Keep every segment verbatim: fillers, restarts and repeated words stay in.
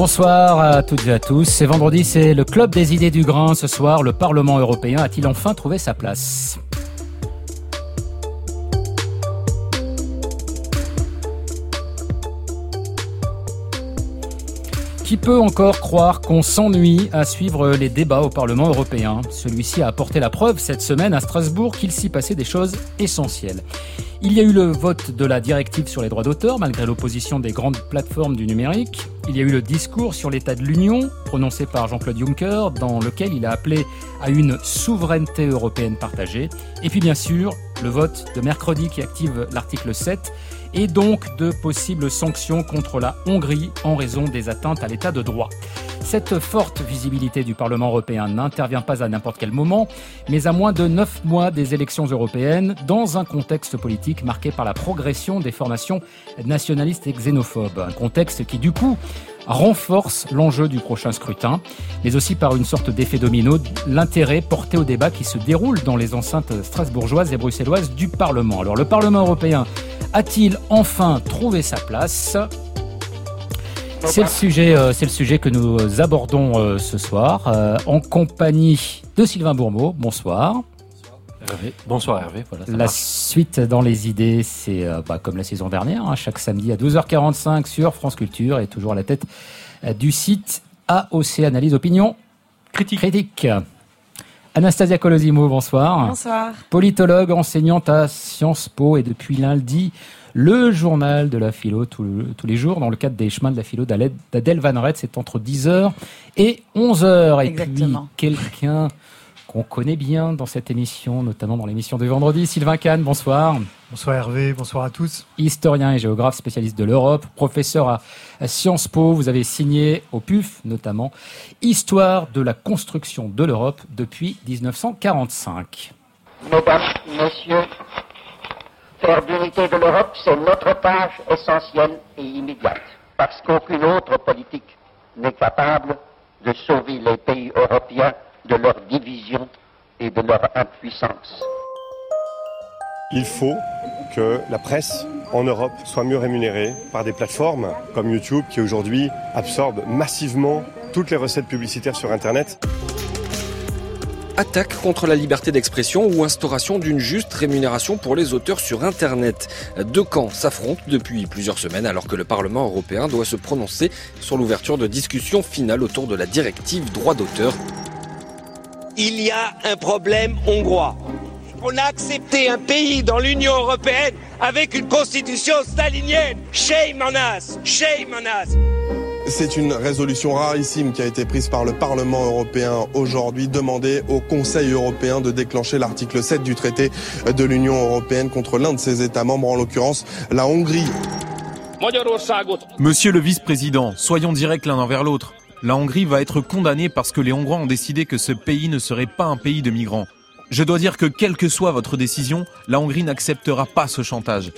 Bonsoir à toutes et à tous. C'est vendredi, c'est le Club des idées du grain. Ce soir, le Parlement européen a-t-il enfin trouvé sa place ? Qui peut encore croire qu'on s'ennuie à suivre les débats au Parlement européen ? Celui-ci a apporté la preuve cette semaine à Strasbourg qu'il s'y passait des choses essentielles. Il y a eu le vote de la directive sur les droits d'auteur, malgré l'opposition des grandes plateformes du numérique. Il y a eu le discours sur l'état de l'Union, prononcé par Jean-Claude Juncker, dans lequel il a appelé à une souveraineté européenne partagée. Et puis bien sûr, le vote de mercredi qui active l'article sept, et donc de possibles sanctions contre la Hongrie en raison des atteintes à l'état de droit. Cette forte visibilité du Parlement européen n'intervient pas à n'importe quel moment, mais à moins de neuf mois des élections européennes, dans un contexte politique marqué par la progression des formations nationalistes et xénophobes. Un contexte qui, du coup, renforce l'enjeu du prochain scrutin, mais aussi par une sorte d'effet domino, l'intérêt porté au débat qui se déroule dans les enceintes strasbourgeoises et bruxelloises du Parlement. Alors, le Parlement européen a-t-il enfin trouvé sa place ? C'est le sujet, euh, c'est le sujet que nous abordons euh, ce soir, euh, en compagnie de Sylvain Bourmeau. Bonsoir. Hervé. Bonsoir Hervé. Voilà, la marche. Suite dans les idées, c'est euh, bah, comme la saison dernière, hein, chaque samedi à douze heures quarante-cinq sur France Culture et toujours à la tête euh, du site A O C Analyse Opinion Critique. Critique. Anastasia Colosimo, bonsoir. Bonsoir. Politologue, enseignante à Sciences Po et depuis lundi, le journal de la philo tous les jours dans le cadre des chemins de la philo d'Adèle Van Rett, c'est entre dix heures et onze heures. Et Exactement. Puis quelqu'un qu'on connaît bien dans cette émission, notamment dans l'émission de vendredi, Sylvain Kahn, bonsoir. Bonsoir Hervé, bonsoir à tous. Historien et géographe, spécialiste de l'Europe, professeur à Sciences Po, vous avez signé au P U F notamment Histoire de la construction de l'Europe depuis dix-neuf cent quarante-cinq. Mesdames, Messieurs, faire d'unité de l'Europe, c'est notre tâche essentielle et immédiate, parce qu'aucune autre politique n'est capable de sauver les pays européens de leur division et de leur impuissance. Il faut que la presse en Europe soit mieux rémunérée par des plateformes comme YouTube qui aujourd'hui absorbent massivement toutes les recettes publicitaires sur Internet. Attaque contre la liberté d'expression ou instauration d'une juste rémunération pour les auteurs sur Internet. Deux camps s'affrontent depuis plusieurs semaines alors que le Parlement européen doit se prononcer sur l'ouverture de discussions finales autour de la directive droit d'auteur. Il y a un problème hongrois. On a accepté un pays dans l'Union européenne avec une constitution stalinienne. Shame on us! Shame on us! C'est une résolution rarissime qui a été prise par le Parlement européen aujourd'hui, demander au Conseil européen de déclencher l'article sept du traité de l'Union européenne contre l'un de ses États membres, en l'occurrence la Hongrie. Monsieur le vice-président, soyons directs l'un envers l'autre. La Hongrie va être condamnée parce que les Hongrois ont décidé que ce pays ne serait pas un pays de migrants. Je dois dire que quelle que soit votre décision, la Hongrie n'acceptera pas ce chantage.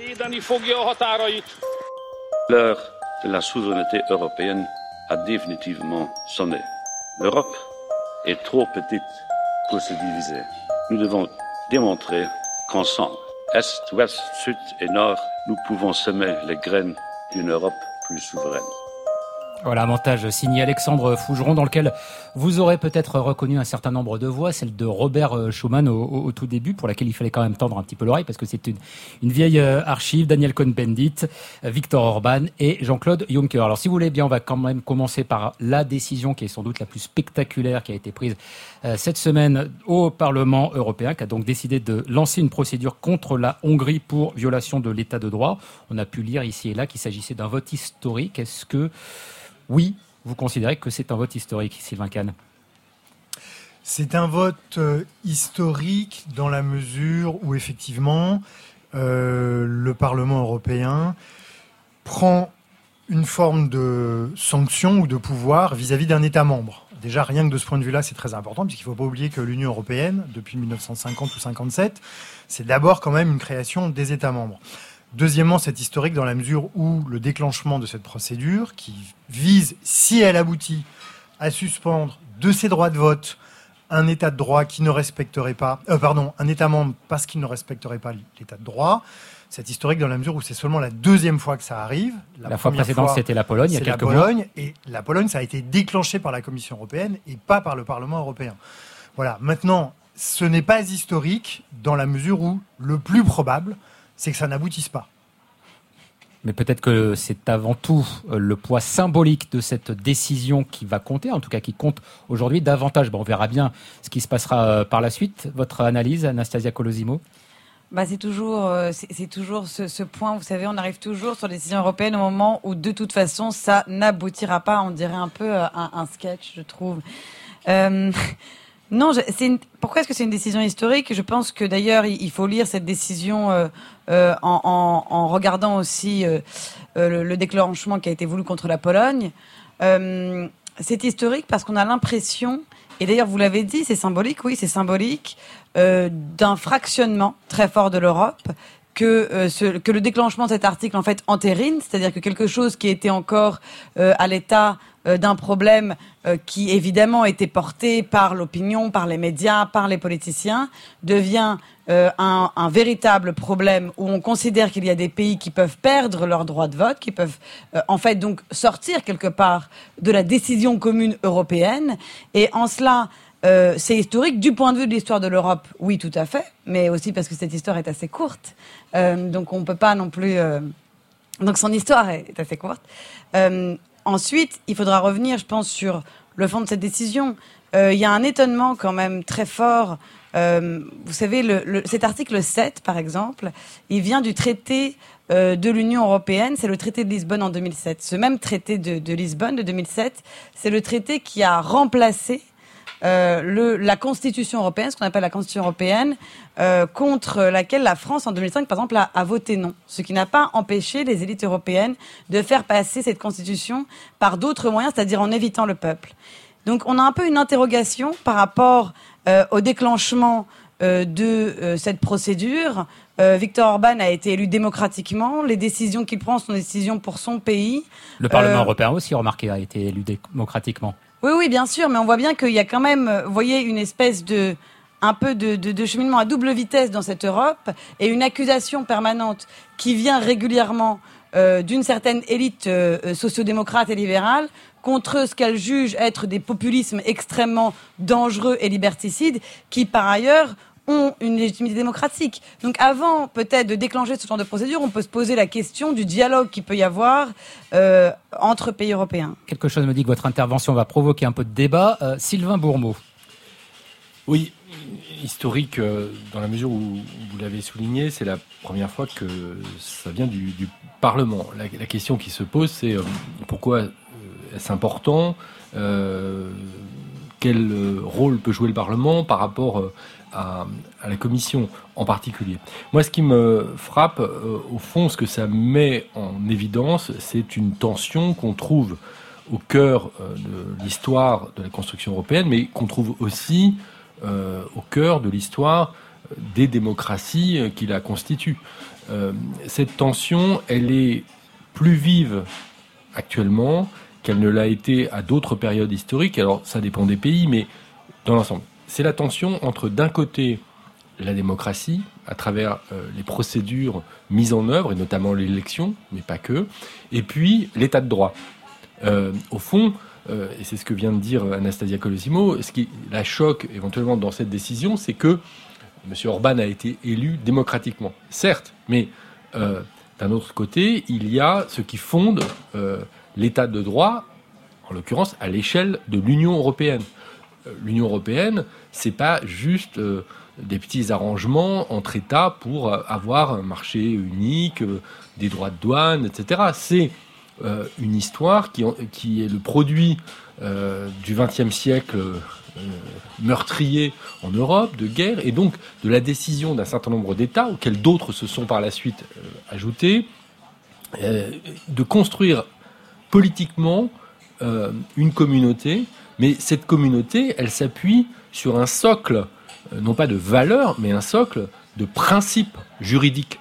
L'heure de la souveraineté européenne a définitivement sonné. L'Europe est trop petite pour se diviser. Nous devons démontrer qu'ensemble, Est, Ouest, Sud et Nord, nous pouvons semer les graines d'une Europe plus souveraine. Voilà, un montage signé Alexandre Fougeron dans lequel vous aurez peut-être reconnu un certain nombre de voix, celle de Robert Schuman au, au, au tout début, pour laquelle il fallait quand même tendre un petit peu l'oreille parce que c'est une, une vieille archive, Daniel Cohn-Bendit, Viktor Orban et Jean-Claude Juncker. Alors si vous voulez bien, on va quand même commencer par la décision qui est sans doute la plus spectaculaire qui a été prise euh, cette semaine au Parlement européen, qui a donc décidé de lancer une procédure contre la Hongrie pour violation de l'état de droit. On a pu lire ici et là qu'il s'agissait d'un vote historique. Est-ce que oui, vous considérez que c'est un vote historique, Sylvain Kahn ? C'est un vote euh, historique dans la mesure où, effectivement, euh, le Parlement européen prend une forme de sanction ou de pouvoir vis-à-vis d'un État membre. Déjà, rien que de ce point de vue-là, c'est très important, puisqu'il ne faut pas oublier que l'Union européenne, depuis dix-neuf cent cinquante ou cinquante-sept, c'est d'abord quand même une création des États membres. Deuxièmement, c'est historique dans la mesure où le déclenchement de cette procédure, qui vise, si elle aboutit, à suspendre de ses droits de vote un État de droit qui ne respecterait pas, euh, pardon, un État membre parce qu'il ne respecterait pas l'État de droit. C'est historique dans la mesure où c'est seulement la deuxième fois que ça arrive. La, la fois précédente, fois, c'était la Pologne, il y a quelques mois. C'est la Pologne, et la Pologne, ça a été déclenché par la Commission européenne et pas par le Parlement européen. Voilà. Maintenant, ce n'est pas historique dans la mesure où le plus probable, c'est que ça n'aboutisse pas. Mais peut-être que c'est avant tout le poids symbolique de cette décision qui va compter, en tout cas qui compte aujourd'hui davantage. Bon, on verra bien ce qui se passera par la suite. Votre analyse, Anastasia Colosimo ? Bah, c'est toujours, c'est, c'est toujours ce, ce point, vous savez, on arrive toujours sur les décisions européennes au moment où, de toute façon, ça n'aboutira pas. On dirait un peu un, un sketch, je trouve. Euh, non, je, c'est une, pourquoi est-ce que c'est une décision historique ? Je pense que, d'ailleurs, il, il faut lire cette décision euh, euh, en, en, en regardant aussi euh, euh, le, le déclenchement qui a été voulu contre la Pologne. Euh, c'est historique parce qu'on a l'impression... Et d'ailleurs, vous l'avez dit, c'est symbolique, oui, c'est symbolique euh, d'un fractionnement très fort de l'Europe que, euh, ce, que le déclenchement de cet article, en fait, entérine, c'est-à-dire que quelque chose qui était encore euh, à l'état euh, d'un problème euh, qui, évidemment, était porté par l'opinion, par les médias, par les politiciens, devient euh, un, un véritable problème où on considère qu'il y a des pays qui peuvent perdre leur droit de vote, qui peuvent, euh, en fait, donc sortir quelque part de la décision commune européenne. Et en cela... Euh, c'est historique du point de vue de l'histoire de l'Europe, oui, tout à fait, mais aussi parce que cette histoire est assez courte, euh, donc on peut pas non plus. Euh... Donc son histoire est assez courte. Euh, ensuite, il faudra revenir, je pense, sur le fond de cette décision. Il euh, y a un étonnement quand même très fort. Euh, vous savez, le, le, cet article sept, par exemple, il vient du traité euh, de l'Union européenne. C'est le traité de Lisbonne en deux mille sept. Ce même traité de, de Lisbonne de deux mille sept, c'est le traité qui a remplacé Euh, le, la Constitution européenne, ce qu'on appelle la Constitution européenne, euh, contre laquelle la France, en deux mille cinq, par exemple, a, a voté non. Ce qui n'a pas empêché les élites européennes de faire passer cette Constitution par d'autres moyens, c'est-à-dire en évitant le peuple. Donc on a un peu une interrogation par rapport euh, au déclenchement euh, de euh, cette procédure. Euh, Viktor Orban a été élu démocratiquement. Les décisions qu'il prend sont des décisions pour son pays. Le Parlement euh, européen aussi, remarquez, a été élu démocratiquement. Oui, oui, bien sûr, mais on voit bien qu'il y a quand même, vous voyez, une espèce de, un peu de, de, de cheminement à double vitesse dans cette Europe et une accusation permanente qui vient régulièrement euh, d'une certaine élite euh, sociodémocrate et libérale contre ce qu'elle juge être des populismes extrêmement dangereux et liberticides qui, par ailleurs, ont une légitimité démocratique. Donc avant peut-être de déclencher ce genre de procédure, on peut se poser la question du dialogue qu'il peut y avoir euh, entre pays européens. Quelque chose me dit que votre intervention va provoquer un peu de débat. Euh, Sylvain Bourmeau. Oui, historique euh, dans la mesure où vous l'avez souligné, c'est la première fois que ça vient du, du Parlement. La, la question qui se pose, c'est euh, pourquoi euh, est-ce important euh, quel rôle peut jouer le Parlement par rapport euh, À, à la Commission en particulier. Moi, ce qui me frappe, euh, au fond, ce que ça met en évidence, c'est une tension qu'on trouve au cœur euh, de l'histoire de la construction européenne, mais qu'on trouve aussi euh, au cœur de l'histoire des démocraties euh, qui la constituent. Euh, cette tension, elle est plus vive actuellement qu'elle ne l'a été à d'autres périodes historiques. Alors, ça dépend des pays, mais dans l'ensemble. C'est la tension entre, d'un côté, la démocratie, à travers euh, les procédures mises en œuvre, et notamment l'élection, mais pas que, et puis l'état de droit. Euh, au fond, euh, et c'est ce que vient de dire Anastasia Colosimo, ce qui la choque éventuellement dans cette décision, c'est que M. Orban a été élu démocratiquement. Certes, mais euh, d'un autre côté, il y a ce qui fonde euh, l'état de droit, en l'occurrence à l'échelle de l'Union européenne. L'Union européenne, c'est pas juste euh, des petits arrangements entre États pour euh, avoir un marché unique, euh, des droits de douane, et cetera. C'est euh, une histoire qui, qui est le produit euh, du vingtième siècle euh, meurtrier en Europe, de guerre, et donc de la décision d'un certain nombre d'États, auxquels d'autres se sont par la suite euh, ajoutés, euh, de construire politiquement euh, une communauté. Mais cette communauté, elle s'appuie sur un socle, non pas de valeurs, mais un socle de principes juridiques.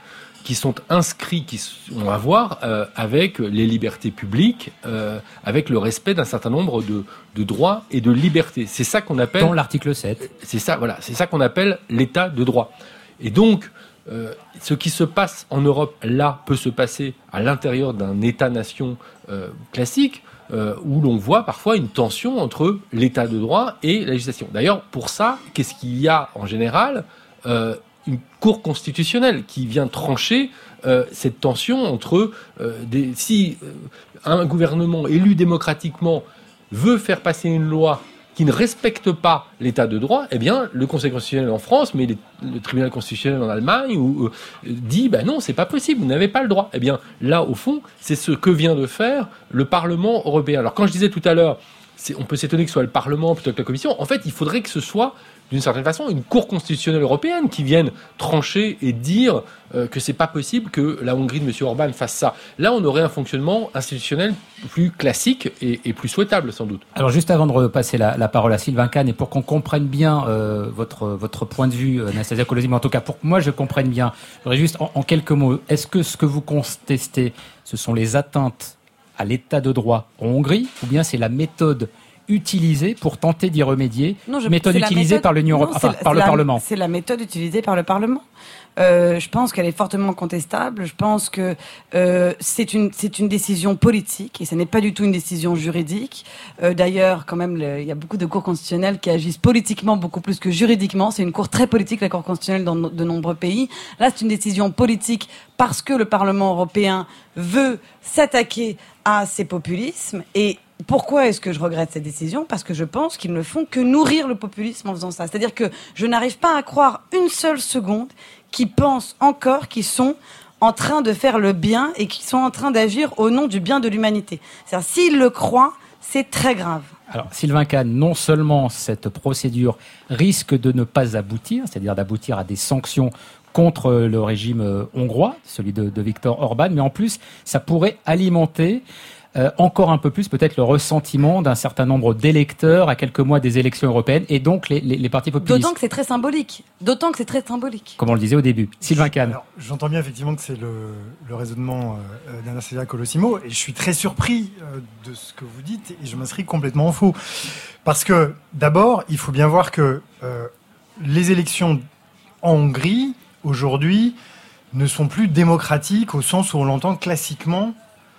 qui sont inscrits, qui ont à voir euh, avec les libertés publiques, euh, avec le respect d'un certain nombre de, de droits et de libertés. C'est ça qu'on appelle... Dans l'article sept. C'est ça, voilà, c'est ça qu'on appelle l'état de droit. Et donc, euh, ce qui se passe en Europe, là, peut se passer à l'intérieur d'un État-nation euh, classique, euh, où l'on voit parfois une tension entre l'état de droit et la législation. D'ailleurs, pour ça, qu'est-ce qu'il y a en général ? euh, Une cour constitutionnelle qui vient trancher euh, cette tension entre euh, des, si euh, un gouvernement élu démocratiquement veut faire passer une loi qui ne respecte pas l'état de droit, eh bien le Conseil constitutionnel en France, mais les, le tribunal constitutionnel en Allemagne ou, euh, dit ben non, c'est pas possible, vous n'avez pas le droit. Eh bien là, au fond, c'est ce que vient de faire le Parlement européen. Alors quand je disais tout à l'heure, c'est, on peut s'étonner que ce soit le Parlement plutôt que la Commission. En fait, il faudrait que ce soit d'une certaine façon, une cour constitutionnelle européenne qui vienne trancher et dire euh, que c'est pas possible que la Hongrie de M. Orban fasse ça. Là, on aurait un fonctionnement institutionnel plus classique et, et plus souhaitable, sans doute. Alors, juste avant de repasser la, la parole à Sylvain Kahn, et pour qu'on comprenne bien euh, votre, votre point de vue, Anastasia Kolosi, mais en tout cas, pour que moi je comprenne bien, je voudrais juste en, en quelques mots, est-ce que ce que vous contestez, ce sont les atteintes à l'état de droit en Hongrie, ou bien c'est la méthode utilisée pour tenter d'y remédier, non, je, méthode utilisée méthode, par l'Union européenne, enfin, par le la, Parlement. C'est la méthode utilisée par le Parlement. Euh, je pense qu'elle est fortement contestable. Je pense que euh, c'est une c'est une décision politique et ce n'est pas du tout une décision juridique. Euh, d'ailleurs, quand même, le, il y a beaucoup de cours constitutionnelles qui agissent politiquement beaucoup plus que juridiquement. C'est une cour très politique, la cour constitutionnelle dans de nombreux pays. Là, c'est une décision politique parce que le Parlement européen veut s'attaquer à ces populismes. Et pourquoi est-ce que je regrette cette décision ? Parce que je pense qu'ils ne font que nourrir le populisme en faisant ça. C'est-à-dire que je n'arrive pas à croire une seule seconde qu'ils pensent encore qu'ils sont en train de faire le bien et qu'ils sont en train d'agir au nom du bien de l'humanité. C'est-à-dire, s'ils le croient, c'est très grave. Alors, Sylvain Kahn, non seulement cette procédure risque de ne pas aboutir, c'est-à-dire d'aboutir à des sanctions contre le régime hongrois, celui de, de Viktor Orban, mais en plus, ça pourrait alimenter Euh, encore un peu plus peut-être le ressentiment d'un certain nombre d'électeurs à quelques mois des élections européennes et donc les, les, les partis populistes. D'autant que c'est très symbolique. D'autant que c'est très symbolique. Comme on le disait au début. Sylvain Kahn. Alors, j'entends bien effectivement que c'est le, le raisonnement euh, d'Anastasia Colosimo et je suis très surpris euh, de ce que vous dites et je m'inscris complètement en faux. Parce que d'abord, il faut bien voir que euh, les élections en Hongrie aujourd'hui ne sont plus démocratiques au sens où on l'entend classiquement.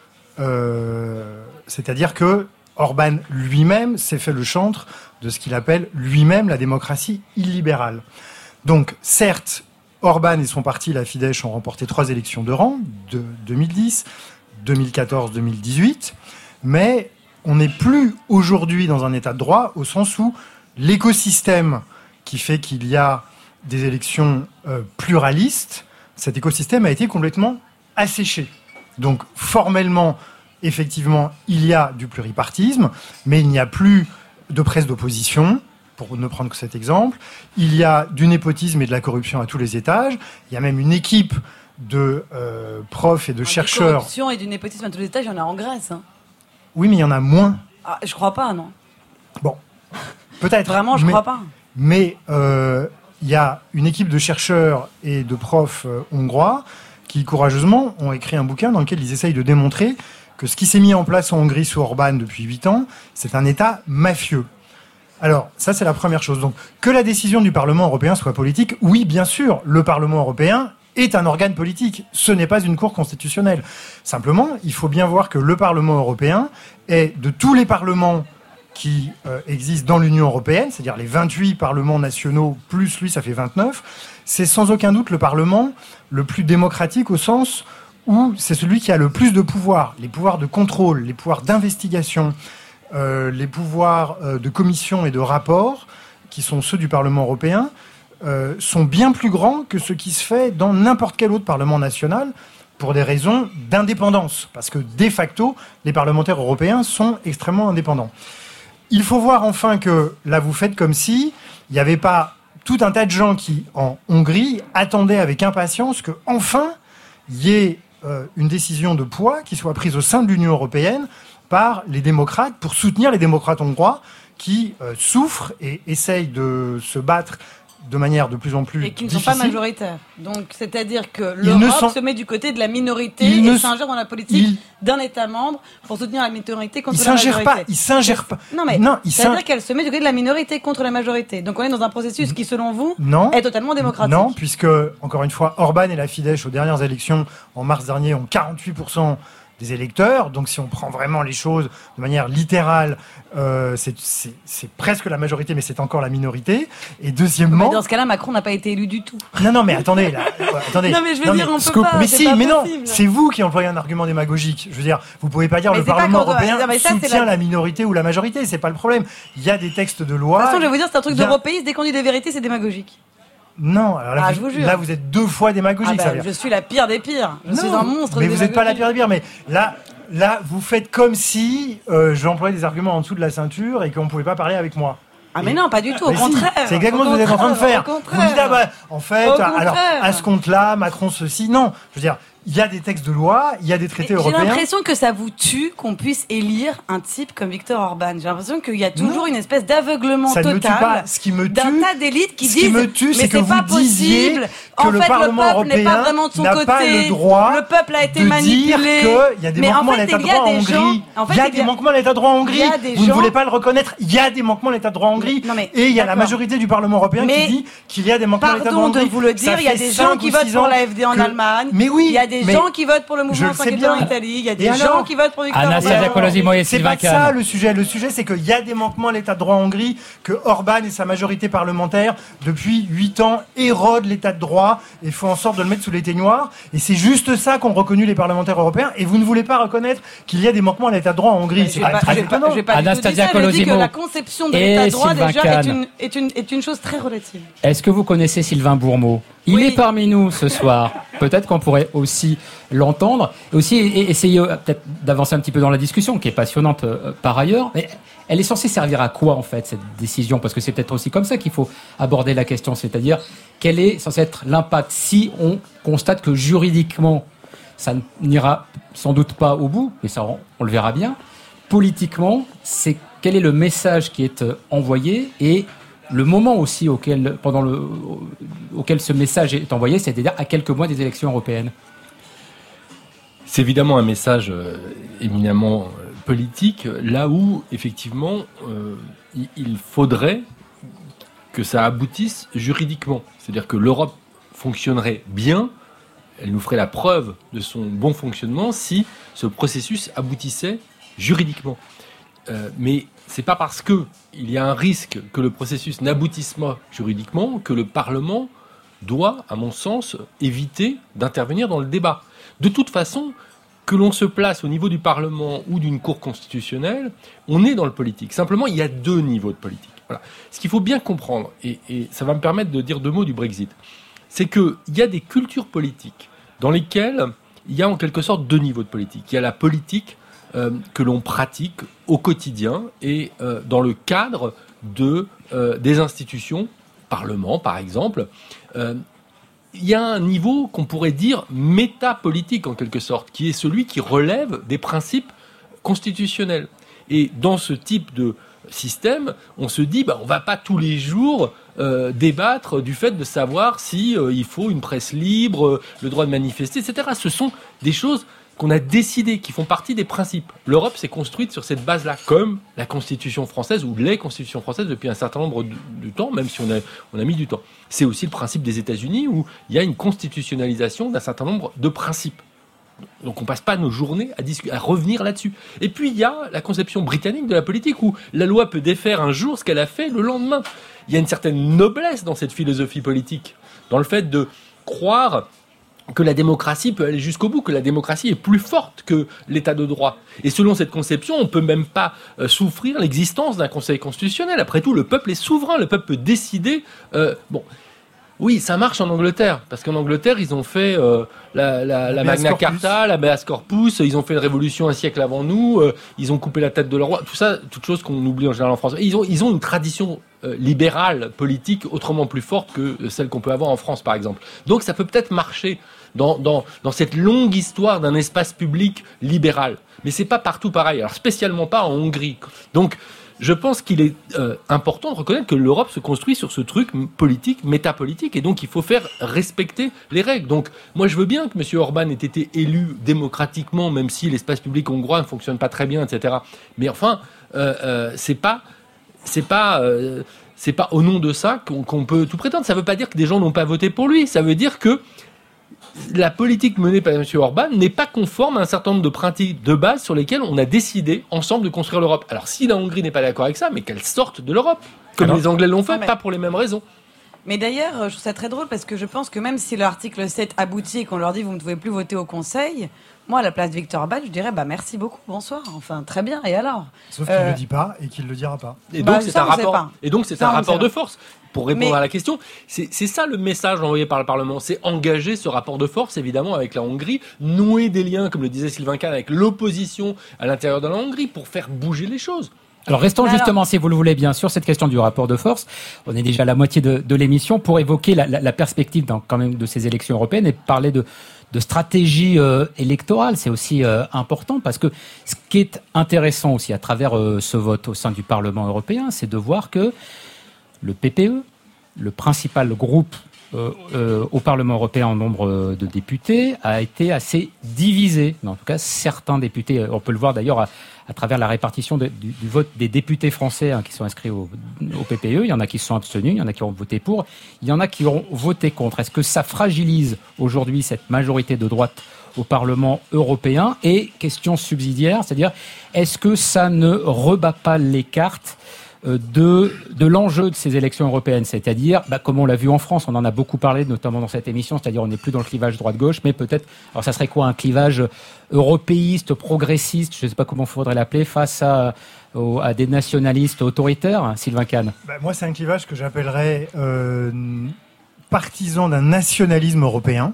Euh, c'est-à-dire que Orban lui-même s'est fait le chantre de ce qu'il appelle lui-même la démocratie illibérale. Donc, certes, Orban et son parti, la Fidesz, ont remporté trois élections de rang, de deux mille dix, deux mille quatorze, deux mille dix-huit, mais on n'est plus aujourd'hui dans un état de droit au sens où l'écosystème qui fait qu'il y a des élections euh, pluralistes, cet écosystème a été complètement asséché. Donc, formellement, effectivement, il y a du pluripartisme, mais il n'y a plus de presse d'opposition, pour ne prendre que cet exemple. Il y a du népotisme et de la corruption à tous les étages. Il y a même une équipe de euh, profs et de ah, chercheurs... De corruption et du népotisme à tous les étages, il y en a en Grèce. Hein. Oui, mais il y en a moins. Ah, je crois pas, non. Bon, peut-être. Vraiment, je mais, crois pas. Mais euh, il y a une équipe de chercheurs et de profs euh, hongrois qui, courageusement, ont écrit un bouquin dans lequel ils essayent de démontrer que ce qui s'est mis en place en Hongrie sous Orban depuis huit ans, c'est un État mafieux. Alors, ça, c'est la première chose. Donc, que la décision du Parlement européen soit politique, oui, bien sûr, le Parlement européen est un organe politique. Ce n'est pas une cour constitutionnelle. Simplement, il faut bien voir que le Parlement européen est, de tous les parlements qui euh, existent dans l'Union européenne, c'est-à-dire les vingt-huit parlements nationaux, plus lui, ça fait vingt-neuf, c'est sans aucun doute le Parlement le plus démocratique au sens où c'est celui qui a le plus de pouvoirs, les pouvoirs de contrôle, les pouvoirs d'investigation, euh, les pouvoirs euh, de commission et de rapport, qui sont ceux du Parlement européen, euh, sont bien plus grands que ce qui se fait dans n'importe quel autre Parlement national pour des raisons d'indépendance, parce que de facto, les parlementaires européens sont extrêmement indépendants. Il faut voir enfin que, là vous faites comme si il n'y avait pas tout un tas de gens qui, en Hongrie, attendaient avec impatience que enfin il y ait euh, une décision de poids qui soit prise au sein de l'Union européenne par les démocrates pour soutenir les démocrates hongrois qui euh, souffrent et essayent de se battre de manière de plus en plus et qui ne difficile. sont pas majoritaires. Donc, c'est-à-dire que Ils l'Europe ne sont... se met du côté de la minorité Ils et ne... s'ingère dans la politique ils... d'un État membre pour soutenir la minorité contre ils la majorité. s'ingèrent pas, ils s'ingèrent pas. Non, mais non, c'est-à-dire s'ing... qu'elle se met du côté de la minorité contre la majorité. Donc, on est dans un processus qui, selon vous, non. est totalement démocratique. Non, puisque, encore une fois, Orban et la Fidesz, aux dernières élections, en mars dernier, ont quarante-huit pour cent des électeurs. Donc, si on prend vraiment les choses de manière littérale, euh, c'est, c'est, c'est presque la majorité, mais c'est encore la minorité. Et deuxièmement... Mais dans ce cas-là, Macron n'a pas été élu du tout. Non, non, mais attendez, là, attendez. Non, mais je veux non, dire, mais, on peut pas. Mais c'est si, pas mais possible. non, c'est vous qui employez un argument démagogique. Je veux dire, vous pouvez pas dire mais le Parlement européen non, ça, soutient la... la minorité ou la majorité. C'est pas le problème. Il y a des textes de loi. De toute façon, je vais vous dire, c'est un truc a... d'européiste. Dès qu'on dit des vérités, c'est démagogique. Non, alors là, ah, vous, je vous jure. là vous êtes deux fois démagogique. Ah bah, ça veut je suis la pire des pires. Je non, suis un monstre. Mais de vous n'êtes pas la pire des pires. Mais là, là, vous faites comme si euh, j'employais des arguments en dessous de la ceinture et qu'on ne pouvait pas parler avec moi. Ah mais non, pas du tout, au mais contraire. Si, c'est exactement ce que vous êtes en train de faire. Au Vous dites, ah bah, en fait, alors, à ce compte-là, Macron ceci. Non, je veux dire, il y a des textes de loi, il y a des traités mais européens. J'ai l'impression que ça vous tue qu'on puisse élire un type comme Viktor Orban. J'ai l'impression qu'il y a toujours non. une espèce d'aveuglement ça total. Ne me tue pas. Ce qui me tue, d'un tas d'élites qui ce disent qui me tue, mais c'est, c'est que pas vous disiez possible. Que en le fait, Parlement le peuple n'est pas vraiment de son n'a côté. pas le droit le peuple a été de manipulé. dire qu'il y a des mais manquements en fait, à l'état de il y a droit en des Hongrie. gens. En fait, il y a des manquements à l'état de droit en Hongrie. Vous ne voulez pas le reconnaître. Il y a des manquements à l'état de droit en Hongrie. Et il y a la majorité du Parlement européen qui dit qu'il y a des manquements à l'état de droit en Hongrie. Pardon de vous le dire, il y a des gens qui votent pour l'A F D en Allemagne. Mais oui. Il y a des gens qui votent pour le mouvement cinq étoiles en Italie. Il y a des gens qui votent pour Viktor Orban. Anastasia Colosimo et Sylvain C'est pas ça le sujet. Le sujet, c'est qu'il y a des manquements à l'état de droit en Hongrie, que Orban et sa majorité parlementaire, depuis huit ans, érodent l'état de droit et font en sorte de le mettre sous l'éteignoir. Et c'est juste ça qu'ont reconnu les parlementaires européens. Et vous ne voulez pas reconnaître qu'il y a des manquements à l'état de droit en Hongrie. C'est pas très étonnant. Anastasia Colosimo. La conception de l'état de droit déjà est une, est, une, est une chose très relative. Est-ce que vous connaissez Sylvain Bourmeau ? Il oui. est parmi nous ce soir. Peut-être qu'on pourrait aussi l'entendre et aussi essayer peut-être d'avancer un petit peu dans la discussion, qui est passionnante euh, par ailleurs. Mais elle est censée servir à quoi en fait cette décision ? Parce que c'est peut-être aussi comme ça qu'il faut aborder la question, c'est-à-dire quel est censé être l'impact si on constate que juridiquement ça n'ira sans doute pas au bout, et ça on, on le verra bien. Politiquement, c'est quel est le message qui est envoyé et le moment aussi auquel, pendant le, auquel ce message est envoyé, c'est-à-dire à quelques mois des élections européennes. C'est évidemment un message euh, éminemment euh, politique, là où, effectivement, euh, il faudrait que ça aboutisse juridiquement. C'est-à-dire que l'Europe fonctionnerait bien, elle nous ferait la preuve de son bon fonctionnement si ce processus aboutissait juridiquement. Euh, mais c'est pas parce que il y a un risque que le processus n'aboutisse pas juridiquement que le Parlement doit, à mon sens, éviter d'intervenir dans le débat. De toute façon, que l'on se place au niveau du Parlement ou d'une cour constitutionnelle, on est dans le politique. Simplement, il y a deux niveaux de politique. Voilà. Ce qu'il faut bien comprendre, et, et ça va me permettre de dire deux mots du Brexit, c'est qu'il y a des cultures politiques dans lesquelles il y a en quelque sorte deux niveaux de politique. Il y a la politique euh, que l'on pratique au quotidien et euh, dans le cadre de, euh, des institutions, Parlement par exemple, euh, il y a un niveau qu'on pourrait dire métapolitique en quelque sorte, qui est celui qui relève des principes constitutionnels. Et dans ce type de système, on se dit, bah, on ne va pas tous les jours euh, débattre du fait de savoir si euh, il faut une presse libre, euh, le droit de manifester, et cetera. Ce sont des choses qu'on a décidées, qui font partie des principes. L'Europe s'est construite sur cette base-là, comme la Constitution française ou les constitutions françaises depuis un certain nombre de, de temps, même si on a, on a mis du temps. C'est aussi le principe des États-Unis où il y a une constitutionnalisation d'un certain nombre de principes. Donc on passe pas nos journées à, discu- à revenir là-dessus. Et puis il y a la conception britannique de la politique où la loi peut défaire un jour ce qu'elle a fait le lendemain. Il y a une certaine noblesse dans cette philosophie politique, dans le fait de croire que la démocratie peut aller jusqu'au bout, que la démocratie est plus forte que l'état de droit. Et selon cette conception, on peut même pas euh, souffrir l'existence d'un conseil constitutionnel. Après tout, le peuple est souverain, le peuple peut décider. Euh, bon, oui, ça marche en Angleterre, parce qu'en Angleterre, ils ont fait euh, la, la, la Magna Carta, la Habeas Corpus, ils ont fait une révolution un siècle avant nous, euh, ils ont coupé la tête de leur roi, tout ça, toutes choses qu'on oublie en général en France. Et ils ont, ils ont une tradition euh, libérale, politique, autrement plus forte que celle qu'on peut avoir en France, par exemple. Donc ça peut peut-être marcher dans, dans, dans cette longue histoire d'un espace public libéral. Mais c'est pas partout pareil, alors spécialement pas en Hongrie. Donc, je pense qu'il est euh, important de reconnaître que l'Europe se construit sur ce truc politique, métapolitique, et donc il faut faire respecter les règles. Donc moi je veux bien que M. Orban ait été élu démocratiquement, même si l'espace public hongrois ne fonctionne pas très bien, et cetera. Mais enfin, euh, euh, c'est pas, c'est pas, euh, c'est pas au nom de ça qu'on, qu'on peut tout prétendre. Ça ne veut pas dire que des gens n'ont pas voté pour lui. Ça veut dire que la politique menée par M. Orban n'est pas conforme à un certain nombre de principes de base sur lesquels on a décidé ensemble de construire l'Europe. Alors si la Hongrie n'est pas d'accord avec ça, mais qu'elle sorte de l'Europe, comme Alors, les Anglais l'ont fait, mais... pas pour les mêmes raisons. Mais d'ailleurs, je trouve ça très drôle parce que je pense que même si l'article sept aboutit et qu'on leur dit vous ne pouvez plus voter au Conseil, moi, à la place de Viktor Orban, je dirais bah merci beaucoup, bonsoir. Enfin, très bien. Et alors ? Sauf qu'il ne euh... le dit pas et qu'il ne le dira pas. Et donc, bah, c'est, ça, un rapport, et donc c'est ça, un rapport de force. Pour répondre Mais... à la question, c'est, c'est ça le message envoyé par le Parlement. C'est engager ce rapport de force, évidemment, avec la Hongrie, nouer des liens, comme le disait Sylvain Kahn, avec l'opposition à l'intérieur de la Hongrie pour faire bouger les choses. Alors restons Alors, justement, si vous le voulez bien, sur cette question du rapport de force. On est déjà à la moitié de, de l'émission pour évoquer la, la, la perspective dans, quand même de ces élections européennes et parler de, de stratégie euh, électorale. C'est aussi euh, important parce que ce qui est intéressant aussi à travers euh, ce vote au sein du Parlement européen, c'est de voir que le P P E, le principal groupe euh, euh, au Parlement européen en nombre de députés, a été assez divisé. Mais en tout cas, certains députés, on peut le voir d'ailleurs à, à travers la répartition de, du, du vote des députés français hein, qui sont inscrits au, au P P E. Il y en a qui se sont abstenus, il y en a qui ont voté pour, il y en a qui ont voté contre. Est-ce que ça fragilise aujourd'hui cette majorité de droite au Parlement européen ? Et question subsidiaire, c'est-à-dire, est-ce que ça ne rebat pas les cartes de, de l'enjeu de ces élections européennes, c'est-à-dire, bah, comme on l'a vu en France, on en a beaucoup parlé, notamment dans cette émission, c'est-à-dire on n'est plus dans le clivage droite-gauche, mais peut-être, alors ça serait quoi, un clivage européiste, progressiste, je ne sais pas comment il faudrait l'appeler, face à, au, à des nationalistes autoritaires, Sylvain Kahn ? Bah, moi, c'est un clivage que j'appellerais euh, partisan d'un nationalisme européen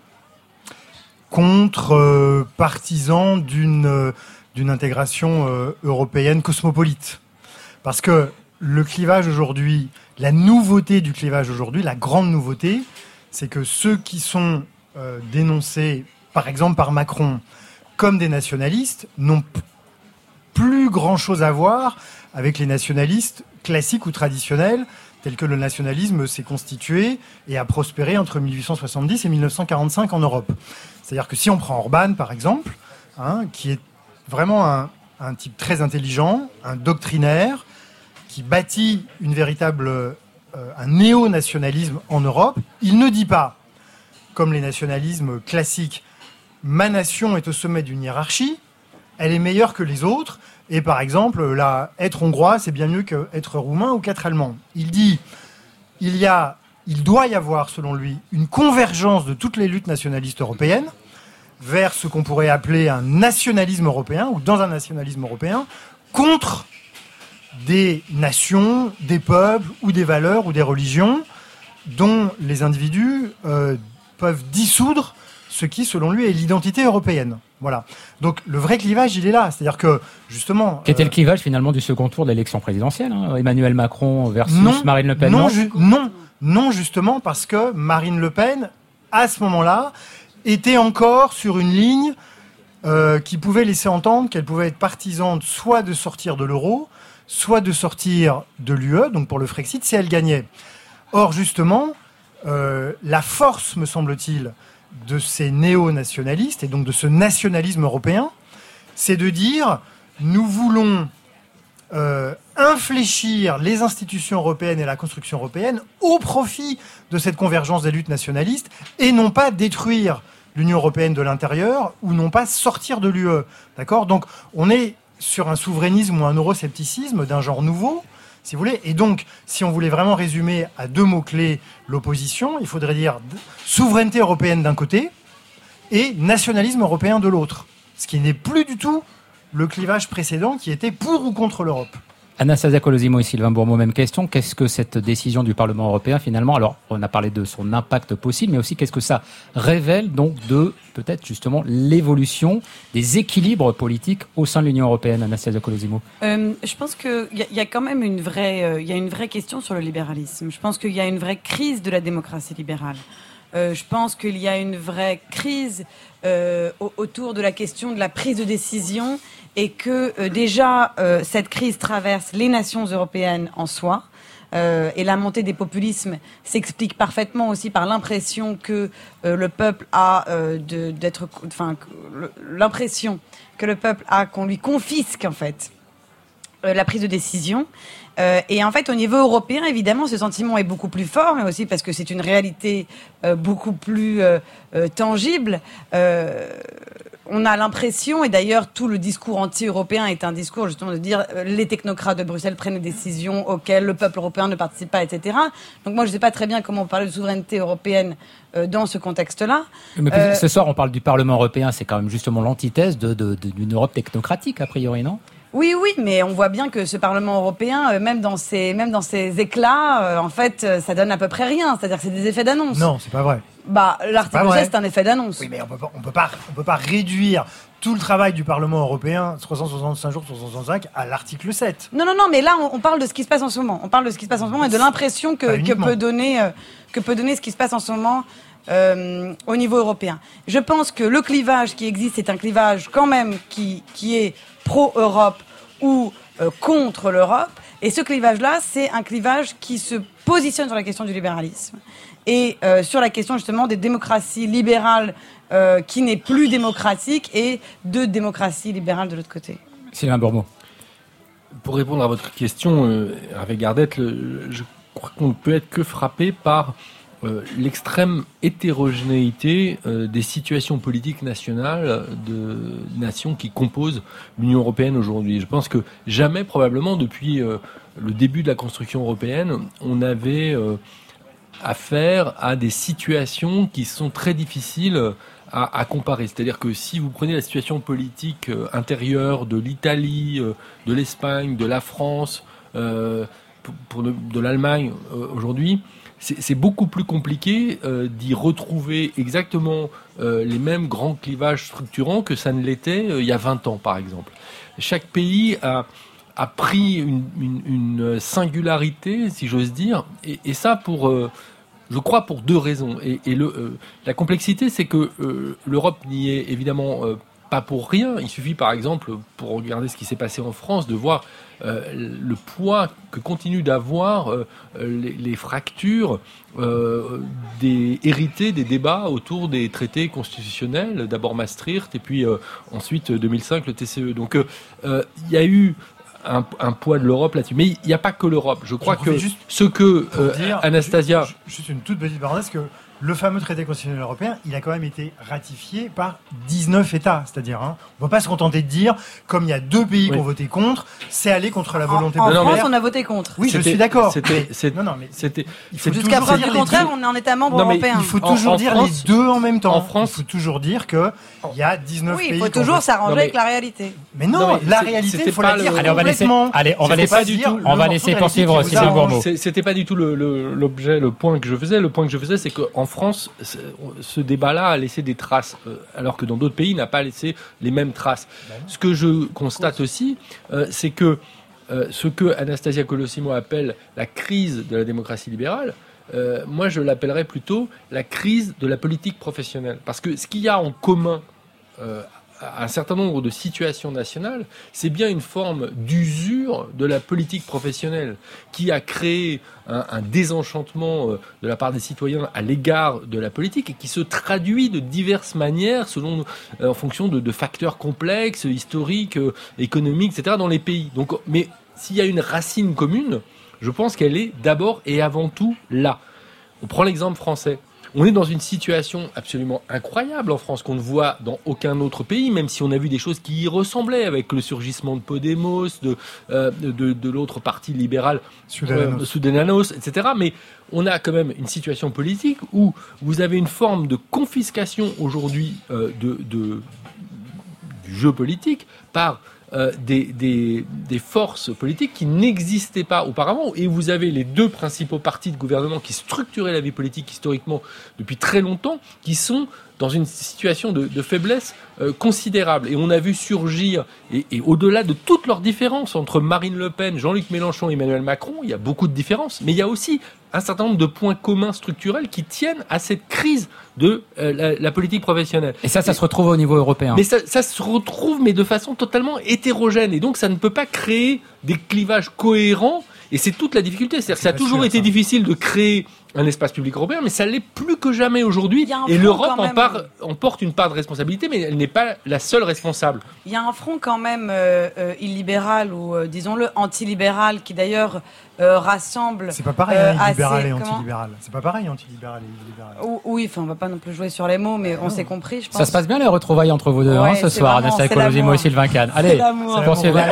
contre euh, partisan d'une, euh, d'une intégration euh, européenne cosmopolite. Parce que le clivage aujourd'hui, la nouveauté du clivage aujourd'hui, la grande nouveauté, c'est que ceux qui sont euh, dénoncés, par exemple par Macron, comme des nationalistes, n'ont p- plus grand-chose à voir avec les nationalistes classiques ou traditionnels, tels que le nationalisme s'est constitué et a prospéré entre dix-huit cent soixante-dix et dix-neuf cent quarante-cinq en Europe. C'est-à-dire que si on prend Orban, par exemple, hein, qui est vraiment un, un type très intelligent, un doctrinaire, qui bâtit une véritable, euh, un néo-nationalisme en Europe, il ne dit pas, comme les nationalismes classiques, ma nation est au sommet d'une hiérarchie, elle est meilleure que les autres, et par exemple, là, être hongrois, c'est bien mieux qu'être roumain ou qu'être allemand. Il dit, il y a, il doit y avoir, selon lui, une convergence de toutes les luttes nationalistes européennes vers ce qu'on pourrait appeler un nationalisme européen, ou dans un nationalisme européen, contre des nations, des peuples, ou des valeurs, ou des religions, dont les individus euh, peuvent dissoudre ce qui, selon lui, est l'identité européenne. Voilà. Donc le vrai clivage, il est là. C'est-à-dire que, justement... Qui était euh, le clivage, finalement, du second tour de l'élection présidentielle, hein, Emmanuel Macron versus non, Marine Le Pen. Non, non, ju- non, non, justement, parce que Marine Le Pen, à ce moment-là, était encore sur une ligne euh, qui pouvait laisser entendre qu'elle pouvait être partisane soit de sortir de l'euro, soit de sortir de l'U E, donc pour le Frexit, si elle gagnait. Or, justement, euh, la force, me semble-t-il, de ces néo-nationalistes, et donc de ce nationalisme européen, c'est de dire, nous voulons euh, infléchir les institutions européennes et la construction européenne au profit de cette convergence des luttes nationalistes, et non pas détruire l'Union européenne de l'intérieur, ou non pas sortir de l'U E. D'accord ? Donc, on est sur un souverainisme ou un euroscepticisme d'un genre nouveau, si vous voulez. Et donc, si on voulait vraiment résumer à deux mots-clés l'opposition, il faudrait dire souveraineté européenne d'un côté et nationalisme européen de l'autre. Ce qui n'est plus du tout le clivage précédent qui était pour ou contre l'Europe. Anastasia Colosimo et Sylvain Bourmeau, même question. Qu'est-ce que cette décision du Parlement européen, finalement, alors on a parlé de son impact possible, mais aussi qu'est-ce que ça révèle donc de, peut-être justement, l'évolution des équilibres politiques au sein de l'Union européenne, Anastasia Colosimo? euh, Je pense qu'il y, y a quand même une vraie, euh, y a une vraie question sur le libéralisme. Je pense qu'il y a une vraie crise de la démocratie libérale. Euh, je pense qu'il y a une vraie crise euh, autour de la question de la prise de décision et que euh, déjà euh, cette crise traverse les nations européennes en soi. Euh, et la montée des populismes s'explique parfaitement aussi par l'impression que euh, le peuple a euh, de, d'être, enfin, l'impression que le peuple a qu'on lui confisque en fait euh, la prise de décision. Euh, et en fait, au niveau européen, évidemment, ce sentiment est beaucoup plus fort, mais aussi parce que c'est une réalité euh, beaucoup plus euh, euh, tangible. Euh, on a l'impression, et d'ailleurs tout le discours anti-européen est un discours justement de dire euh, les technocrates de Bruxelles prennent des décisions auxquelles le peuple européen ne participe pas, et cetera. Donc moi, je ne sais pas très bien comment parler de souveraineté européenne euh, dans ce contexte-là. Mais euh, ce soir, on parle du Parlement européen, c'est quand même justement l'antithèse de, de, de, d'une Europe technocratique, a priori, non ? Oui, oui, mais on voit bien que ce Parlement européen, euh, même dans ses, même dans ses éclats, euh, en fait, euh, ça donne à peu près rien. C'est-à-dire que c'est des effets d'annonce. Non, c'est pas vrai. Bah, l'article seize, c'est un effet d'annonce. Oui, mais on peut pas, on peut pas, on peut pas réduire tout le travail du Parlement européen, trois cent soixante-cinq jours sur trois cent soixante-cinq, à l'article sept. Non, non, non, mais là, on, on parle de ce qui se passe en ce moment. On parle de ce qui se passe en ce moment et de l'impression que, que peut donner, euh, que peut donner ce qui se passe en ce moment. Euh, au niveau européen. Je pense que le clivage qui existe, c'est un clivage quand même qui, qui est pro-Europe ou euh, contre l'Europe. Et ce clivage-là, c'est un clivage qui se positionne sur la question du libéralisme et euh, sur la question justement des démocraties libérales euh, qui n'est plus démocratique et de démocratie libérale de l'autre côté. Sylvain Bourmeau. Pour répondre à votre question, euh, Hervé Gardette, le, je crois qu'on ne peut être que frappé par Euh, l'extrême hétérogénéité euh, des situations politiques nationales de nations qui composent l'Union européenne aujourd'hui. Je pense que jamais, probablement, depuis euh, le début de la construction européenne, on avait euh, affaire à des situations qui sont très difficiles à, à comparer. C'est-à-dire que si vous prenez la situation politique euh, intérieure de l'Italie, euh, de l'Espagne, de la France, euh, pour, pour de, de l'Allemagne euh, aujourd'hui, c'est, c'est beaucoup plus compliqué euh, d'y retrouver exactement euh, les mêmes grands clivages structurants que ça ne l'était euh, il y a vingt ans, par exemple. Chaque pays a, a pris une, une, une singularité, si j'ose dire, et, et ça pour... Euh, Je crois pour deux raisons. Et, et le, euh, la complexité, c'est que euh, l'Europe n'y est évidemment euh, pas pour rien. Il suffit, par exemple, pour regarder ce qui s'est passé en France, de voir euh, le poids que continuent d'avoir euh, les, les fractures euh, des, héritées des débats autour des traités constitutionnels. D'abord Maastricht, et puis euh, ensuite deux mille cinq, le T C E. Donc, il euh, y a eu Un, un poids de l'Europe là-dessus. Mais il n'y a pas que l'Europe. Je crois que ce que euh, dire, Anastasia... Juste, juste une toute petite parenthèse, que le fameux traité constitutionnel européen, il a quand même été ratifié par dix-neuf États. C'est-à-dire, hein, on ne va pas se contenter de dire, comme il y a deux pays oui. qui ont voté contre, c'est aller contre la volonté en, en populaire. En France, on a voté contre. Oui, c'était, je suis d'accord. C'était, c'était, non, non, mais c'était, il faut jusqu'à preuve du contraire, on est un État membre non, européen. Il faut toujours en, en dire France, les deux en même temps. En France, il faut toujours dire qu'il y a dix-neuf oui, pays. Oui, il faut toujours s'arranger avec la réalité. Mais non, non mais la réalité, il faut la dire. Allez, on va laisser, allez, on va laisser, du tout, on va laisser poursuivre Sylvain Bourmeau. C'était pas du tout l'objet, le point que je faisais. Le point que je faisais, c'est qu'en France, ce débat-là a laissé des traces, euh, alors que dans d'autres pays, il n'a pas laissé les mêmes traces. Ben ce que je constate aussi, euh, c'est que euh, ce que Anastasia Colosimo appelle la crise de la démocratie libérale, euh, moi je l'appellerais plutôt la crise de la politique professionnelle. Parce que ce qu'il y a en commun euh, à un certain nombre de situations nationales, c'est bien une forme d'usure de la politique professionnelle qui a créé un, un désenchantement de la part des citoyens à l'égard de la politique et qui se traduit de diverses manières selon, en fonction de, de facteurs complexes, historiques, économiques, et cetera dans les pays. Donc, mais s'il y a une racine commune, je pense qu'elle est d'abord et avant tout là. On prend l'exemple français. On est dans une situation absolument incroyable en France qu'on ne voit dans aucun autre pays, même si on a vu des choses qui y ressemblaient avec le surgissement de Podemos, de, euh, de, de l'autre parti libéral, Ciudadanos, euh, Ciudadanos, et cetera. Mais on a quand même une situation politique où vous avez une forme de confiscation aujourd'hui euh, de, de, du jeu politique par Euh, des, des, des forces politiques qui n'existaient pas auparavant, et vous avez les deux principaux partis de gouvernement qui structuraient la vie politique historiquement depuis très longtemps, qui sont dans une situation de, de faiblesse euh, considérable. Et on a vu surgir, et, et au-delà de toutes leurs différences entre Marine Le Pen, Jean-Luc Mélenchon et Emmanuel Macron, il y a beaucoup de différences, mais il y a aussi un certain nombre de points communs structurels qui tiennent à cette crise de euh, la, la politique professionnelle. Et ça, ça se retrouve au niveau européen. Mais ça, ça se retrouve, mais de façon totalement hétérogène. Et donc, ça ne peut pas créer des clivages cohérents. Et c'est toute la difficulté. C'est-à-dire que ça a toujours sûr, été ça. difficile de créer un espace public européen, mais ça l'est plus que jamais aujourd'hui. Et l'Europe en, part, en porte une part de responsabilité, mais elle n'est pas la seule responsable. Il y a un front quand même euh, euh, illibéral ou, euh, disons-le, antilibéral, qui d'ailleurs euh, rassemble... C'est pas pareil, hein, illibéral et antilibéral. C'est pas pareil, antilibéral et illibéral. Ou, oui, enfin, on va pas non plus jouer sur les mots, mais on s'est compris, je pense. Ça se passe bien les retrouvailles entre vous deux ouais, hein, ce soir, Anastasia Colosimo et Sylvain Kahn. Allez, poursuivez.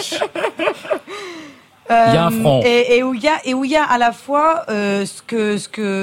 Euh, il y a un front. Et, et où il y a, et où il y a à la fois euh, ce que, ce que,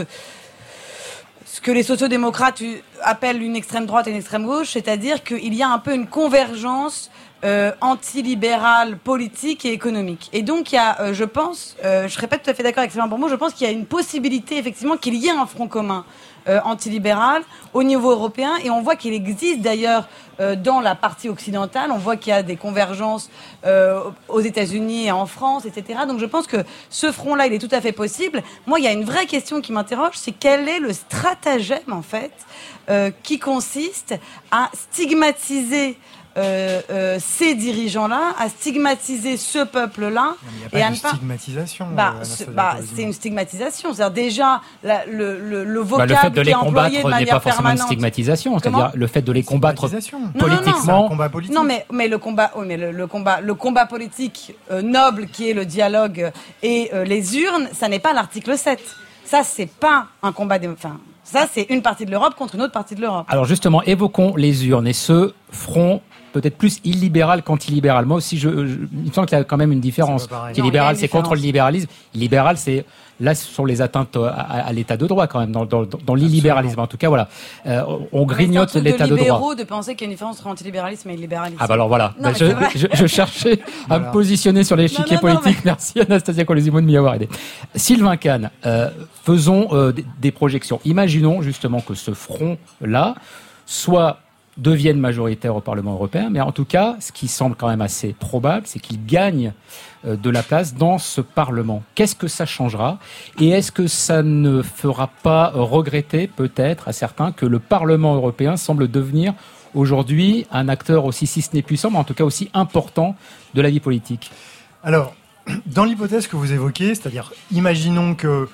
ce que les sociodémocrates appellent une extrême droite et une extrême gauche, c'est-à-dire qu'il y a un peu une convergence euh, antilibérale, politique et économique. Et donc il y a, euh, je pense, euh, je serais pas tout à fait d'accord avec Sylvain Bourmeau, je pense qu'il y a une possibilité effectivement qu'il y ait un front commun euh, antilibéral au niveau européen, et on voit qu'il existe d'ailleurs euh, dans la partie occidentale, on voit qu'il y a des convergences euh, aux États-Unis et en France, et cetera. Donc je pense que ce front-là, il est tout à fait possible. Moi, il y a une vraie question qui m'interroge, c'est quel est le stratagème en fait euh, qui consiste à stigmatiser Euh, euh, ces dirigeants-là, à stigmatiser ce peuple-là. Il n'y a pas de stigmatisation. Bah, euh, c'est, bah, c'est une stigmatisation. C'est-à-dire déjà la, le, le, le vocable bah, le fait de qui les est employé combattre de n'est pas forcément une stigmatisation. C'est-à-dire le fait de les combattre politiquement. Non, non, non. Combat politique. Non, mais, mais le combat, oui, mais le, le combat, le combat politique euh, noble qui est le dialogue et euh, les urnes, ça n'est pas l'article sept. Ça, c'est pas un combat des, enfin, ça, c'est une partie de l'Europe contre une autre partie de l'Europe. Alors justement, évoquons les urnes et ce front peut-être plus illibéral qu'antilibéral. Moi aussi, je, je, il me semble qu'il y a quand même une différence. Illibéral, c'est contre le libéralisme. Illibéral, c'est là, ce sont les atteintes à, à, à l'état de droit quand même, dans, dans, dans l'illibéralisme. En tout cas, voilà, euh, on grignote l'état de, de droit. C'est libéraux de penser qu'il y a une différence entre antilibéralisme et illibéralisme. Ah bah alors voilà, non, bah, je, je, je cherchais voilà. à me positionner sur l'échiquier non, non, politique. Mais... Merci Anastasia Colosimo de m'y avoir aidé. Sylvain Kahn, euh, faisons euh, des, des projections. Imaginons justement que ce front-là soit deviennent majoritaires au Parlement européen, mais en tout cas, ce qui semble quand même assez probable, c'est qu'ils gagnent de la place dans ce Parlement. Qu'est-ce que ça changera ? Et est-ce que ça ne fera pas regretter, peut-être, à certains, que le Parlement européen semble devenir aujourd'hui un acteur aussi, si ce n'est puissant, mais en tout cas aussi important de la vie politique ? Alors, dans l'hypothèse que vous évoquez, c'est-à-dire, imaginons que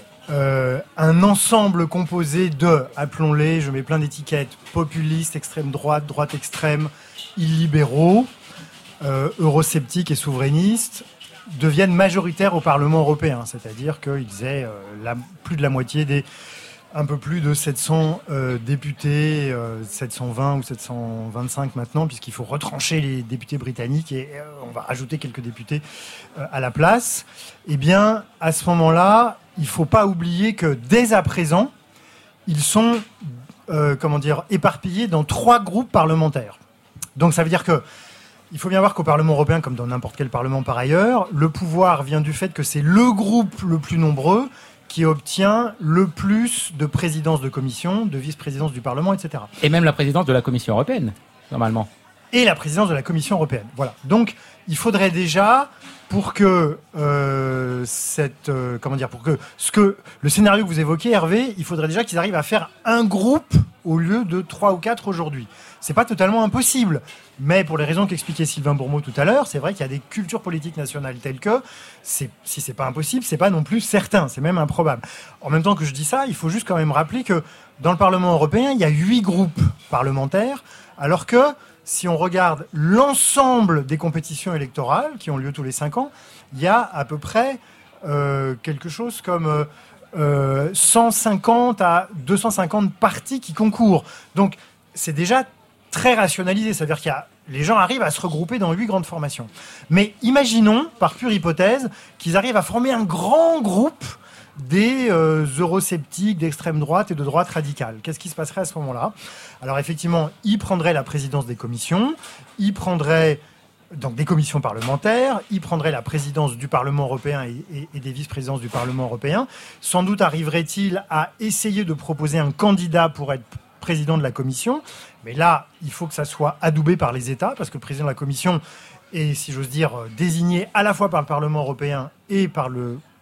Euh, un ensemble composé de, appelons-les, je mets plein d'étiquettes, populistes, extrême droite, droite extrême, illibéraux, euh, eurosceptiques et souverainistes, deviennent majoritaires au Parlement européen. C'est-à-dire qu'ils aient euh, la, plus de la moitié des... un peu plus de sept cents euh, députés, euh, sept cent vingt ou sept cent vingt-cinq maintenant, puisqu'il faut retrancher les députés britanniques et euh, on va rajouter quelques députés euh, à la place. Eh bien, à ce moment-là, il ne faut pas oublier que dès à présent, ils sont euh, comment dire, éparpillés dans trois groupes parlementaires. Donc ça veut dire que il faut bien voir qu'au Parlement européen, comme dans n'importe quel parlement par ailleurs, le pouvoir vient du fait que c'est le groupe le plus nombreux qui obtient le plus de présidence de commission, de vice-présidence du Parlement, et cetera. Et même la présidence de la Commission européenne, normalement. Et la présidence de la Commission européenne. Voilà. Donc, il faudrait déjà, pour que euh, cette, euh, comment dire, pour que ce que le scénario que vous évoquez, Hervé, il faudrait déjà qu'ils arrivent à faire un groupe au lieu de trois ou quatre aujourd'hui. C'est pas totalement impossible, mais pour les raisons qu'expliquait Sylvain Bourmeau tout à l'heure, c'est vrai qu'il y a des cultures politiques nationales telles que, c'est, si c'est pas impossible, c'est pas non plus certain, c'est même improbable. En même temps que je dis ça, il faut juste quand même rappeler que dans le Parlement européen, il y a huit groupes parlementaires, alors que si on regarde l'ensemble des compétitions électorales qui ont lieu tous les cinq ans, il y a à peu près euh, quelque chose comme euh, euh, cent cinquante à deux cent cinquante partis qui concourent. Donc c'est déjà très rationalisé, c'est-à-dire qu'il y a, les gens arrivent à se regrouper dans huit grandes formations. Mais imaginons, par pure hypothèse, qu'ils arrivent à former un grand groupe des euh, eurosceptiques, d'extrême droite et de droite radicale. Qu'est-ce qui se passerait à ce moment-là ? Alors effectivement, ils prendraient la présidence des commissions, ils prendraient donc des commissions parlementaires, ils prendraient la présidence du Parlement européen et, et, et des vice-présidences du Parlement européen. Sans doute arriverait-il à essayer de proposer un candidat pour être président de la Commission, mais là, il faut que ça soit adoubé par les États, parce que le président de la Commission est, si j'ose dire, désigné à la fois par le Parlement européen et par le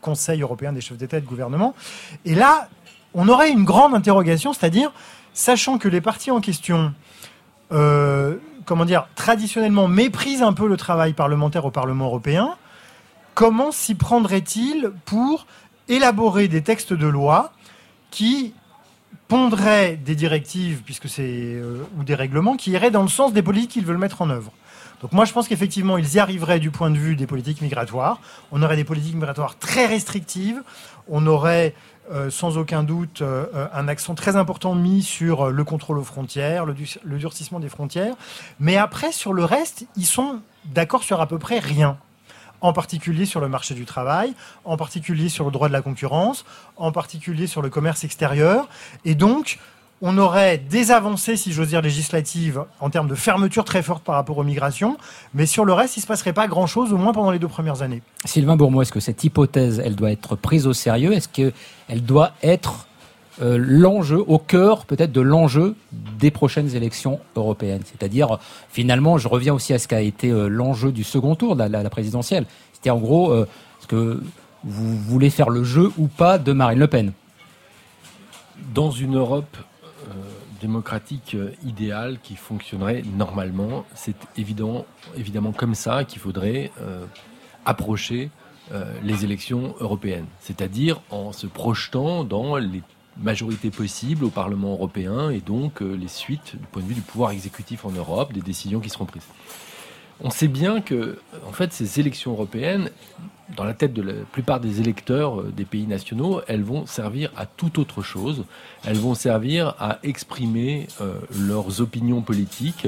Conseil européen des chefs d'État et de gouvernement. Et là, on aurait une grande interrogation, c'est-à-dire, sachant que les partis en question, euh, comment dire, traditionnellement méprisent un peu le travail parlementaire au Parlement européen, comment s'y prendrait-il pour élaborer des textes de loi qui pondrait des directives, puisque c'est euh, ou des règlements qui iraient dans le sens des politiques qu'ils veulent mettre en œuvre. Donc moi je pense qu'effectivement ils y arriveraient du point de vue des politiques migratoires. On aurait des politiques migratoires très restrictives. On aurait euh, sans aucun doute euh, un accent très important mis sur le contrôle aux frontières, le, du- le durcissement des frontières. Mais après sur le reste, ils sont d'accord sur à peu près rien. En particulier sur le marché du travail, en particulier sur le droit de la concurrence, en particulier sur le commerce extérieur. Et donc, on aurait des avancées, si j'ose dire, législatives en termes de fermeture très forte par rapport aux migrations. Mais sur le reste, il ne se passerait pas grand-chose, au moins pendant les deux premières années. Sylvain Bourmeau, est-ce que cette hypothèse, elle doit être prise au sérieux ? Est-ce qu'elle doit être euh, l'enjeu, au cœur peut-être de l'enjeu des prochaines élections européennes ? C'est-à-dire, finalement, je reviens aussi à ce qu'a été euh, l'enjeu du second tour de la, la, la présidentielle. C'était en gros, euh, est-ce que vous voulez faire le jeu ou pas de Marine Le Pen ? Dans une Europe euh, démocratique euh, idéale qui fonctionnerait normalement, c'est évident, évidemment comme ça qu'il faudrait euh, approcher euh, les élections européennes. C'est-à-dire en se projetant dans les majorités possibles au Parlement européen et donc euh, les suites du point de vue du pouvoir exécutif en Europe, des décisions qui seront prises. On sait bien que, en fait, ces élections européennes, dans la tête de la plupart des électeurs des pays nationaux, elles vont servir à toute autre chose. Elles vont servir à exprimer euh, leurs opinions politiques,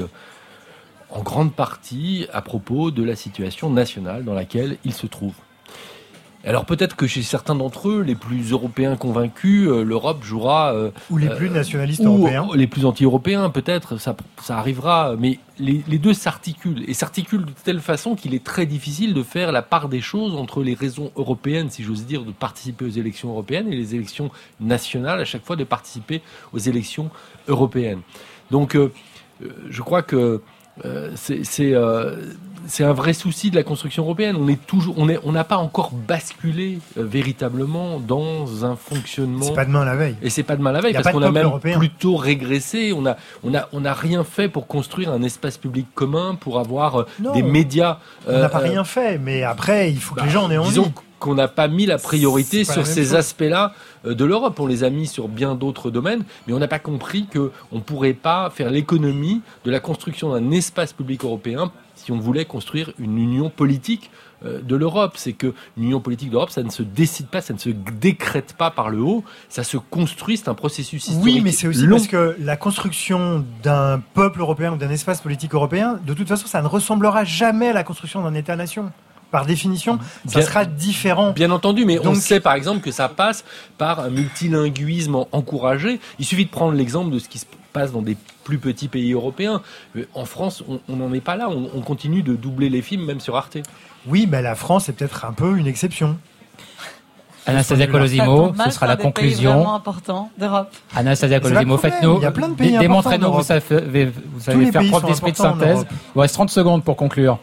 en grande partie à propos de la situation nationale dans laquelle ils se trouvent. Alors peut-être que chez certains d'entre eux, les plus européens convaincus, euh, l'Europe jouera... Euh, ou les plus nationalistes ou européens. Les plus anti-européens, peut-être, ça, ça arrivera. Mais les, les deux s'articulent. Et s'articulent de telle façon qu'il est très difficile de faire la part des choses entre les raisons européennes, si j'ose dire, de participer aux élections européennes et les élections nationales, à chaque fois de participer aux élections européennes. Donc euh, je crois que euh, c'est... c'est euh, C'est un vrai souci de la construction européenne. On est toujours, on est, on n'a pas encore basculé euh, véritablement dans un fonctionnement. C'est pas demain la veille. Et c'est pas demain la veille y a parce pas de qu'on a même européen. plutôt régressé. On a, on a, on a rien fait pour construire un espace public commun, pour avoir euh, Non, des médias. On n'a pas euh, rien fait, mais après il faut que bah, les gens en aient envie. Disons qu'on n'a pas mis la priorité C'est pas sur la même ces chose. aspects-là euh, de l'Europe. On les a mis sur bien d'autres domaines, mais on n'a pas compris qu'on ne pourrait pas faire l'économie de la construction d'un espace public européen si on voulait construire une union politique euh, de l'Europe. C'est que l'union politique de l'Europe, ça ne se décide pas, ça ne se décrète pas par le haut, ça se construit, c'est un processus historique Oui, mais c'est aussi long. parce que la construction d'un peuple européen ou d'un espace politique européen, de toute façon, ça ne ressemblera jamais à la construction d'un État-nation. Par définition, ça Bien- sera différent. Bien entendu, mais on Donc- sait par exemple que ça passe par un multilinguisme encouragé. Il suffit de prendre l'exemple de ce qui se passe dans des plus petits pays européens. Euh, En France, on n'en est pas là. On, on continue de doubler les films, même sur Arte. Oui, mais la France est peut-être un peu une exception. Anastasia Ça Colosimo, tombe mal ce sera sur la des pays conclusion. vraiment importants d'Europe. Anastasia C'est Colosimo, pas le problème, faites-nous, il y a plein de pays dé- importants démontrez-nous en que vous savez, vous Tous savez les faire pays preuve sont d'esprit de importants en synthèse. Europe. Il vous reste trente secondes pour conclure.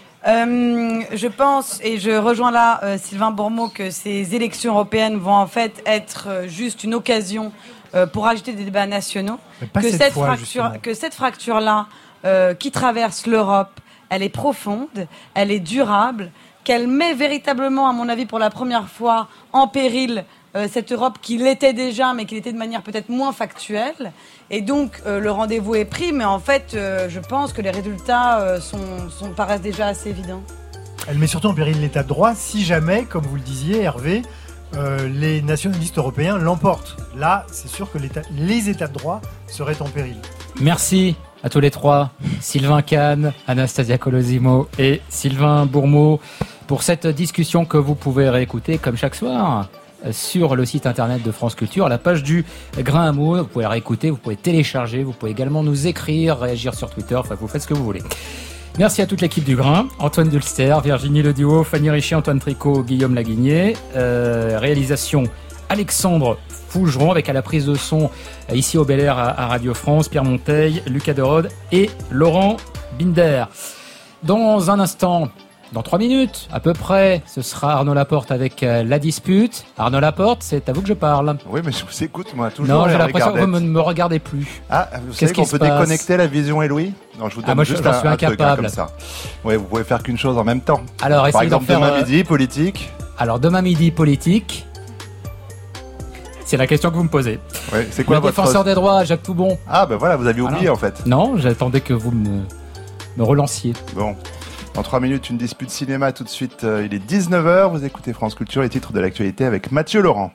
Euh, je pense, et je rejoins là euh, Sylvain Bourmeau, que ces élections européennes vont en fait être euh, juste une occasion euh, pour agiter des débats nationaux. Mais pas que cette cette fois, fracture, justement. que cette fracture-là, euh, qui traverse l'Europe, elle est profonde, elle est durable, qu'elle met véritablement, à mon avis, pour la première fois, en péril euh, cette Europe qui l'était déjà, mais qui l'était de manière peut-être moins factuelle. Et donc, euh, le rendez-vous est pris, mais en fait, euh, je pense que les résultats euh, sont, sont, paraissent déjà assez évidents. Elle met surtout en péril l'état de droit si jamais, comme vous le disiez, Hervé, euh, les nationalistes européens l'emportent. Là, c'est sûr que l'état- les états de droit seraient en péril. Merci à tous les trois, Sylvain Kahn, Anastasia Colosimo et Sylvain Bourmeau, pour cette discussion que vous pouvez réécouter comme chaque soir sur le site internet de France Culture, à la page du Grain à moudre. Vous pouvez la réécouter, vous pouvez télécharger, vous pouvez également nous écrire, réagir sur Twitter, enfin vous faites ce que vous voulez. Merci à toute l'équipe du Grain, Antoine Dulster, Virginie Le Duo, Fanny Richie, Antoine Tricot, Guillaume Laguigné, euh, réalisation Alexandre Fougeron, avec à la prise de son euh, ici au Bel Air à, à Radio France, Pierre Monteil, Lucas Derode et Laurent Binder. Dans un instant, Dans trois minutes, à peu près, ce sera Arnaud Laporte avec euh, La Dispute. Arnaud Laporte, c'est à vous que je parle. Oui, mais je vous écoute, moi, toujours. Non, j'ai les l'impression que vous regardettes. ne me regardez plus. Ah, vous Qu'est-ce savez qu'on qui se peut passe déconnecter la vision et l'ouïe? Non, je vous donne Ah, moi, je- juste j'en un, suis un truc, hein, incapable. comme ça. Oui, vous pouvez faire qu'une chose en même temps. Alors, Par essayez d'en exemple, faire, demain euh, midi, politique. Alors, demain midi, politique. C'est la question que vous me posez. Oui, c'est quoi Le votre... défenseur des droits, Jacques Toubon. Ah, ben voilà, vous aviez oublié, Alors, en fait. Non, j'attendais que vous me, me relanciez. Bon. Dans trois minutes, une dispute cinéma tout de suite. Euh, il est dix-neuf heures, vous écoutez France Culture, les titres de l'actualité avec Mathieu Laurent.